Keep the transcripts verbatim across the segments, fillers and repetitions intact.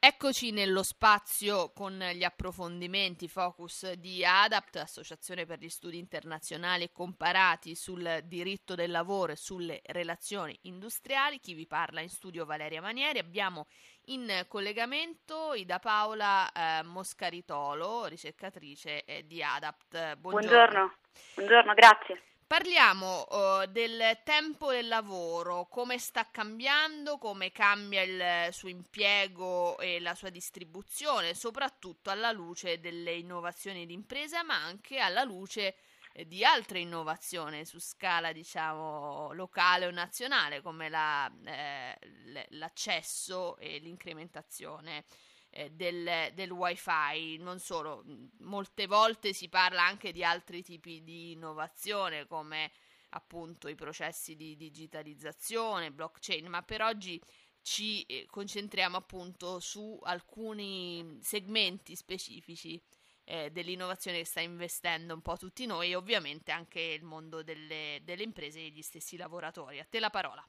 Eccoci nello spazio con gli approfondimenti focus di ADAPT, Associazione per gli Studi Internazionali e Comparati sul diritto del lavoro e sulle relazioni industriali. Chi vi parla in studio Valeria Manieri. Abbiamo in collegamento Ida Paola eh, Moscaritolo, ricercatrice eh, di ADAPT. Buongiorno. Buongiorno, buongiorno, grazie. Parliamo uh, del tempo del lavoro, come sta cambiando, come cambia il suo impiego e la sua distribuzione, soprattutto alla luce delle innovazioni di impresa, ma anche alla luce eh, di altre innovazioni su scala, diciamo, locale o nazionale, come la, eh, l'accesso e l'incrementazione Del, del wifi. Non solo, molte volte si parla anche di altri tipi di innovazione come appunto i processi di digitalizzazione, blockchain, ma per oggi ci concentriamo appunto su alcuni segmenti specifici eh, dell'innovazione che sta investendo un po' tutti noi e ovviamente anche il mondo delle, delle imprese e gli stessi lavoratori. A te la parola.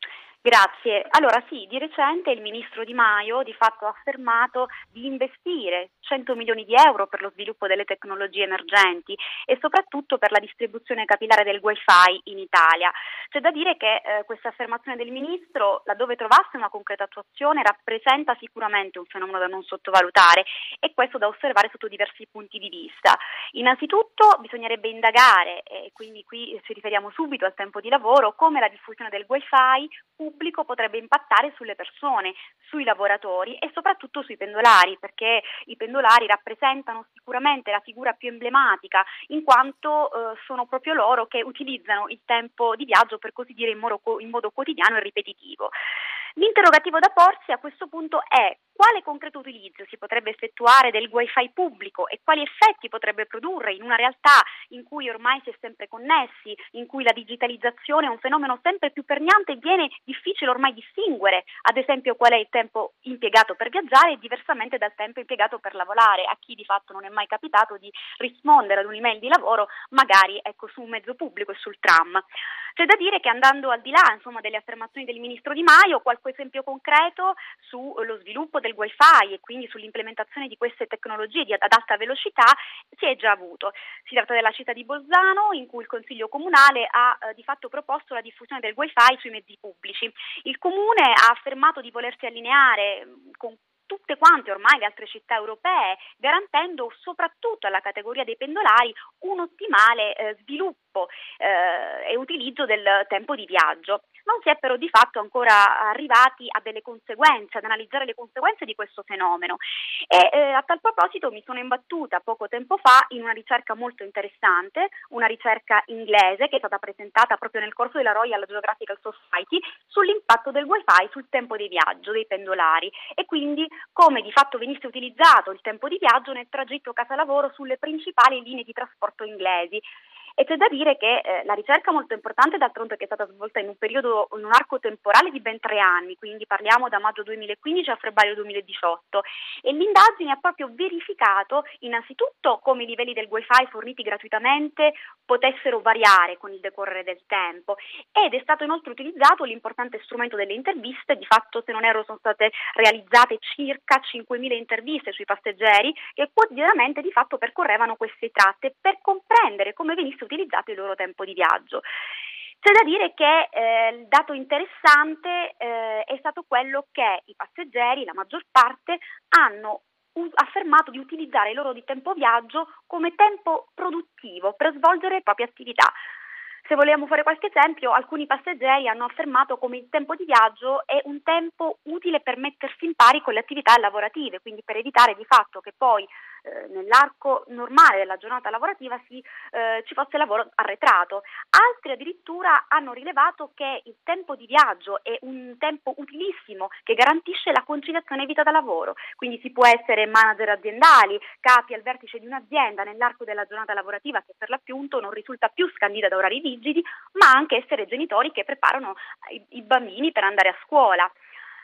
Grazie. Allora sì, di recente il ministro Di Maio di fatto ha affermato di investire cento milioni di euro per lo sviluppo delle tecnologie emergenti e soprattutto per la distribuzione capillare del wifi in Italia. C'è da dire che eh, questa affermazione del ministro, laddove trovasse una concreta attuazione, rappresenta sicuramente un fenomeno da non sottovalutare e questo da osservare sotto diversi punti di vista. Innanzitutto bisognerebbe indagare, e quindi qui ci riferiamo subito al tempo di lavoro, come la diffusione del wifi pubblico potrebbe impattare sulle persone, sui lavoratori e soprattutto sui pendolari, perché i pendolari rappresentano sicuramente la figura più emblematica, in quanto eh, sono proprio loro che utilizzano il tempo di viaggio, per così dire, in modo, in modo quotidiano e ripetitivo. L'interrogativo da porsi a questo punto è: quale concreto utilizzo si potrebbe effettuare del wifi pubblico e quali effetti potrebbe produrre in una realtà in cui ormai si è sempre connessi, in cui la digitalizzazione è un fenomeno sempre più permeante e viene difficile ormai distinguere, ad esempio, qual è il tempo impiegato per viaggiare diversamente dal tempo impiegato per lavorare, a chi di fatto non è mai capitato di rispondere ad un'email di lavoro magari ecco su un mezzo pubblico e sul tram. C'è da dire che, andando al di là insomma delle affermazioni del ministro Di Maio, qualche esempio concreto sullo sviluppo del wifi e quindi sull'implementazione di queste tecnologie di, ad alta velocità si è già avuto. Si tratta della città di Bolzano, in cui il Consiglio Comunale ha eh, di fatto proposto la diffusione del wifi sui mezzi pubblici. Il Comune ha affermato di volersi allineare con tutte quante ormai le altre città europee, garantendo soprattutto alla categoria dei pendolari un ottimale eh, sviluppo eh, e utilizzo del tempo di viaggio. Non si è però di fatto ancora arrivati a delle conseguenze, ad analizzare le conseguenze di questo fenomeno e eh, a tal proposito mi sono imbattuta poco tempo fa in una ricerca molto interessante, una ricerca inglese che è stata presentata proprio nel corso della Royal Geographical Society sull'impatto del wifi sul tempo di viaggio dei pendolari e quindi come di fatto venisse utilizzato il tempo di viaggio nel tragitto casa-lavoro sulle principali linee di trasporto inglesi. E c'è da dire che eh, la ricerca molto importante, d'altronde, che è stata svolta in un periodo, in un arco temporale di ben tre anni, quindi parliamo da maggio duemilaquindici a febbraio duemiladiciotto, e l'indagine ha proprio verificato innanzitutto come i livelli del wifi forniti gratuitamente potessero variare con il decorrere del tempo ed è stato inoltre utilizzato l'importante strumento delle interviste. Di fatto, se non erro, sono state realizzate circa cinquemila interviste sui passeggeri che quotidianamente di fatto percorrevano queste tratte per comprendere come venisse utilizzato il loro tempo di viaggio. C'è da dire che eh, il dato interessante eh, è stato quello che i passeggeri, la maggior parte, hanno u- affermato di utilizzare il loro di tempo viaggio come tempo produttivo per svolgere le proprie attività. Se vogliamo fare qualche esempio, alcuni passeggeri hanno affermato come il tempo di viaggio è un tempo utile per mettersi in pari con le attività lavorative, quindi per evitare di fatto che poi eh, nell'arco normale della giornata lavorativa si, eh, ci fosse lavoro arretrato. Altri addirittura hanno rilevato che il tempo di viaggio è un tempo utilissimo che garantisce la conciliazione vita da lavoro, quindi si può essere manager aziendali, capi al vertice di un'azienda nell'arco della giornata lavorativa che per l'appunto non risulta più scandita da orari rigidi, ma anche essere genitori che preparano i, i bambini per andare a scuola.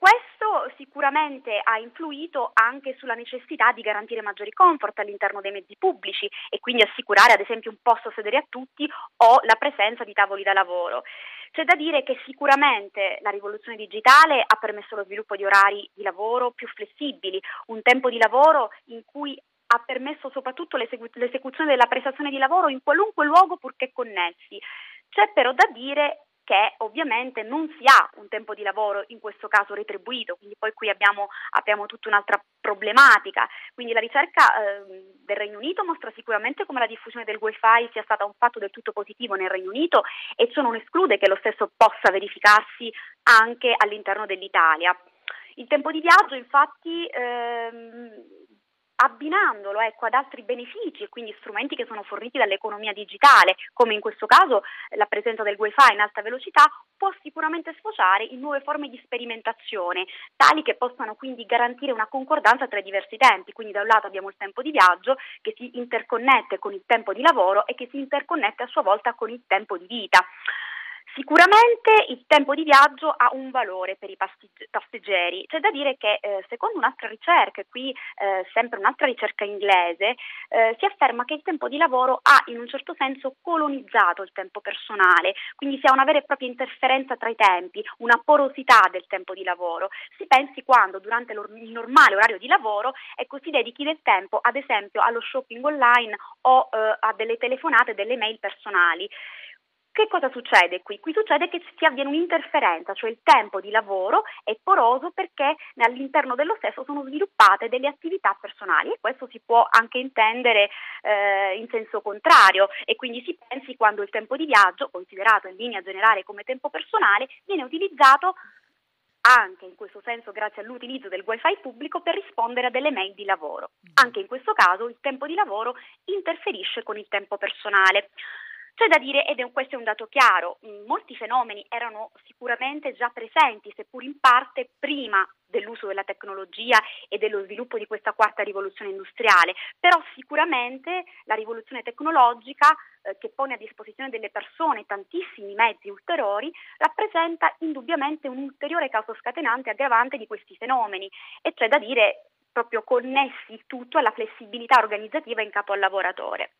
Questo sicuramente ha influito anche sulla necessità di garantire maggiori comfort all'interno dei mezzi pubblici e quindi assicurare ad esempio un posto a sedere a tutti o la presenza di tavoli da lavoro. C'è da dire che sicuramente la rivoluzione digitale ha permesso lo sviluppo di orari di lavoro più flessibili, un tempo di lavoro in cui ha permesso soprattutto l'esecu- l'esecuzione della prestazione di lavoro in qualunque luogo purché connessi. C'è però da dire che ovviamente non si ha un tempo di lavoro in questo caso retribuito, quindi poi qui abbiamo, abbiamo tutta un'altra problematica. Quindi la ricerca eh, del Regno Unito mostra sicuramente come la diffusione del wifi sia stata un fatto del tutto positivo nel Regno Unito e ciò non esclude che lo stesso possa verificarsi anche all'interno dell'Italia. Il tempo di viaggio infatti ehm, abbinandolo ecco, ad altri benefici e quindi strumenti che sono forniti dall'economia digitale, come in questo caso la presenza del wifi in alta velocità, può sicuramente sfociare in nuove forme di sperimentazione, tali che possano quindi garantire una concordanza tra i diversi tempi. Quindi da un lato abbiamo il tempo di viaggio che si interconnette con il tempo di lavoro e che si interconnette a sua volta con il tempo di vita. Sicuramente il tempo di viaggio ha un valore per i passeggeri. C'è da dire che eh, secondo un'altra ricerca, e qui eh, sempre un'altra ricerca inglese, eh, si afferma che il tempo di lavoro ha in un certo senso colonizzato il tempo personale, quindi si ha una vera e propria interferenza tra i tempi, una porosità del tempo di lavoro. Si pensi quando durante il normale orario di lavoro ecco, si dedichi del tempo ad esempio allo shopping online o eh, a delle telefonate, delle mail personali. Che cosa succede qui? Qui succede che si avviene un'interferenza, cioè il tempo di lavoro è poroso perché all'interno dello stesso sono sviluppate delle attività personali e questo si può anche intendere eh, in senso contrario e quindi si pensi quando il tempo di viaggio, considerato in linea generale come tempo personale, viene utilizzato anche in questo senso grazie all'utilizzo del wifi pubblico per rispondere a delle mail di lavoro. Anche in questo caso il tempo di lavoro interferisce con il tempo personale. C'è da dire, ed è questo è un dato chiaro, molti fenomeni erano sicuramente già presenti, seppur in parte prima dell'uso della tecnologia e dello sviluppo di questa quarta rivoluzione industriale, però sicuramente la rivoluzione tecnologica eh, che pone a disposizione delle persone tantissimi mezzi ulteriori rappresenta indubbiamente un ulteriore caso scatenante e aggravante di questi fenomeni e c'è da dire proprio connessi il tutto alla flessibilità organizzativa in capo al lavoratore.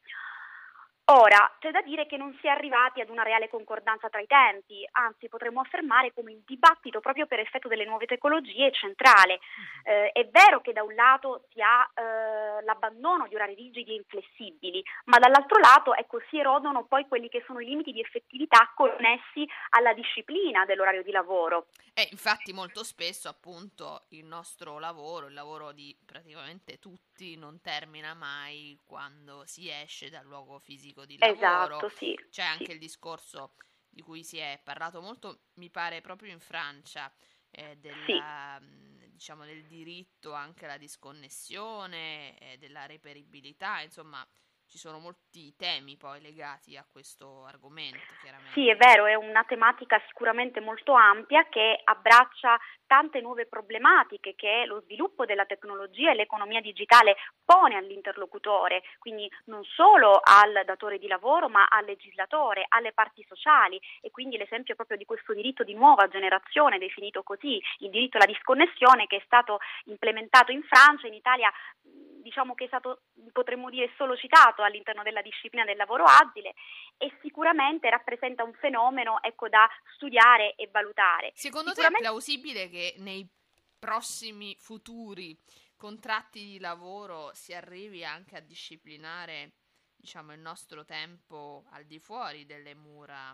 Ora, c'è da dire che non si è arrivati ad una reale concordanza tra i tempi, anzi potremmo affermare come il dibattito proprio per effetto delle nuove tecnologie è centrale. Eh, è vero che da un lato si ha eh, l'abbandono di orari rigidi e inflessibili, ma dall'altro lato ecco, si erodono poi quelli che sono i limiti di effettività connessi alla disciplina dell'orario di lavoro. E infatti molto spesso appunto il nostro lavoro, il lavoro di praticamente tutti, non termina mai quando si esce dal luogo fisico di lavoro. Esatto, sì. C'è anche sì. il discorso di cui si è parlato molto, mi pare proprio in Francia, eh, della, sì. diciamo, del diritto anche alla disconnessione, eh, della reperibilità, insomma ci sono molti temi poi legati a questo argomento, chiaramente. Sì, è vero, è una tematica sicuramente molto ampia che abbraccia tante nuove problematiche che lo sviluppo della tecnologia e l'economia digitale pone all'interlocutore, quindi non solo al datore di lavoro ma al legislatore, alle parti sociali e quindi l'esempio proprio di questo diritto di nuova generazione definito così, il diritto alla disconnessione che è stato implementato in Francia, in Italia diciamo che è stato, potremmo dire, solo citato all'interno della disciplina del lavoro agile e sicuramente rappresenta un fenomeno ecco, da studiare e valutare. Secondo Sicuramente... te è plausibile che nei prossimi futuri contratti di lavoro si arrivi anche a disciplinare diciamo, il nostro tempo al di fuori delle mura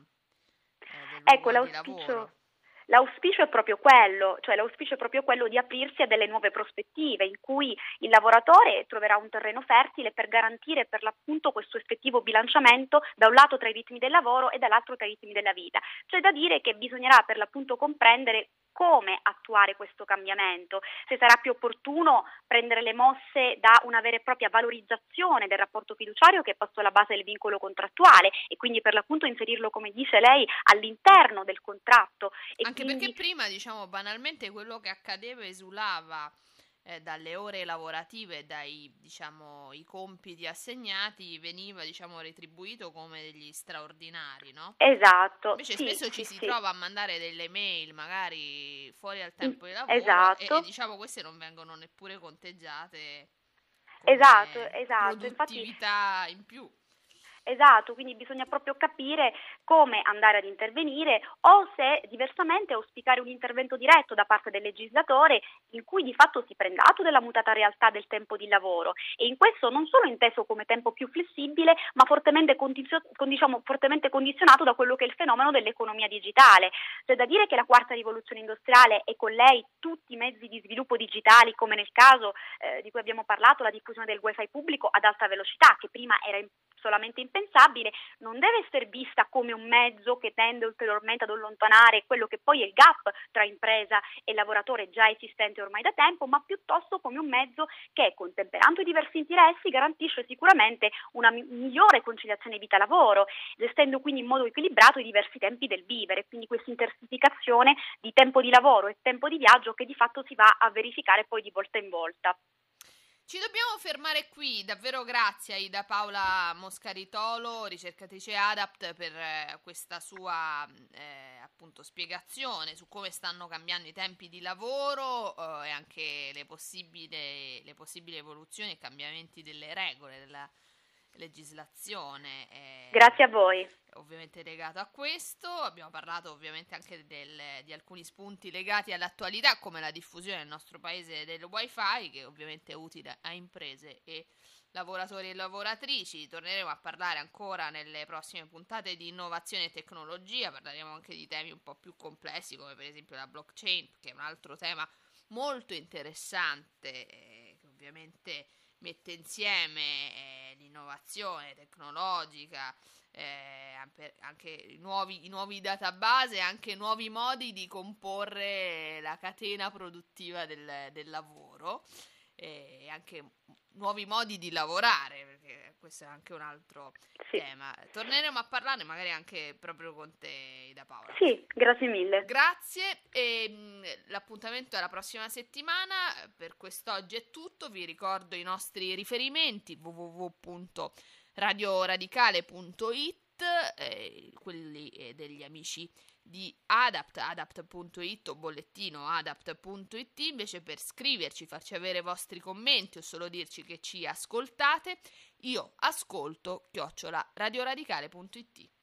eh, del luogo ecco, di lavoro? L'auspicio è proprio quello, cioè l'auspicio è proprio quello di aprirsi a delle nuove prospettive in cui il lavoratore troverà un terreno fertile per garantire per l'appunto questo effettivo bilanciamento da un lato tra i ritmi del lavoro e dall'altro tra i ritmi della vita. C'è da dire che bisognerà per l'appunto comprendere come attuare questo cambiamento, se sarà più opportuno prendere le mosse da una vera e propria valorizzazione del rapporto fiduciario che è posto alla base del vincolo contrattuale e quindi per l'appunto inserirlo, come dice lei, all'interno del contratto. E Anche quindi... perché prima, diciamo, banalmente quello che accadeva esulava eh, dalle ore lavorative, dai, diciamo, i compiti assegnati, veniva, diciamo, retribuito come degli straordinari, no? Esatto, Invece sì, spesso ci sì, si sì. trova a mandare delle mail magari fuori al In- tempo di lavoro e, e, esatto, diciamo queste non vengono neppure conteggiate esatto, come esatto. Infatti produttività in più. esatto, quindi bisogna proprio capire come andare ad intervenire o se diversamente auspicare un intervento diretto da parte del legislatore in cui di fatto si prenda atto della mutata realtà del tempo di lavoro e in questo non solo inteso come tempo più flessibile ma fortemente, condizio- con- diciamo, fortemente condizionato da quello che è il fenomeno dell'economia digitale. C'è da dire che la quarta rivoluzione industriale e con lei tutti i mezzi di sviluppo digitali come nel caso eh, di cui abbiamo parlato, la diffusione del wifi pubblico ad alta velocità che prima era in solamente impensabile, non deve essere vista come un mezzo che tende ulteriormente ad allontanare quello che poi è il gap tra impresa e lavoratore già esistente ormai da tempo, ma piuttosto come un mezzo che, contemperando i diversi interessi, garantisce sicuramente una mi- migliore conciliazione vita-lavoro, gestendo quindi in modo equilibrato i diversi tempi del vivere, quindi questa intersificazione di tempo di lavoro e tempo di viaggio che di fatto si va a verificare poi di volta in volta. Ci dobbiamo fermare qui, davvero grazie a Ida Paola Moscaritolo, ricercatrice ADAPT, per eh, questa sua eh, appunto spiegazione su come stanno cambiando i tempi di lavoro eh, e anche le possibili, le possibili evoluzioni e cambiamenti delle regole della legislazione. Eh, Grazie a voi. ovviamente legato a questo, abbiamo parlato ovviamente anche del, di alcuni spunti legati all'attualità come la diffusione nel nostro paese del wifi che ovviamente è utile a imprese e lavoratori e lavoratrici. Torneremo a parlare ancora nelle prossime puntate di innovazione e tecnologia, parleremo anche di temi un po' più complessi come per esempio la blockchain, che è un altro tema molto interessante eh, che ovviamente mette insieme eh, l'innovazione tecnologica, eh, anche i nuovi, i nuovi database e anche nuovi modi di comporre la catena produttiva del, del lavoro e anche nuovi modi di lavorare, perché questo è anche un altro Sì, tema. Torneremo a parlarne magari anche proprio con te, Ida Paola. sì, grazie mille. Grazie e mh, l'appuntamento è la prossima settimana. Per quest'oggi è tutto. Vi ricordo i nostri riferimenti w w w punto radio radicale punto it, eh, quelli eh, degli amici di Adapt, adapt punto it o bollettino adapt punto it. Invece per scriverci, farci avere i vostri commenti o solo dirci che ci ascoltate, io ascolto chiocciola radioradicale punto it.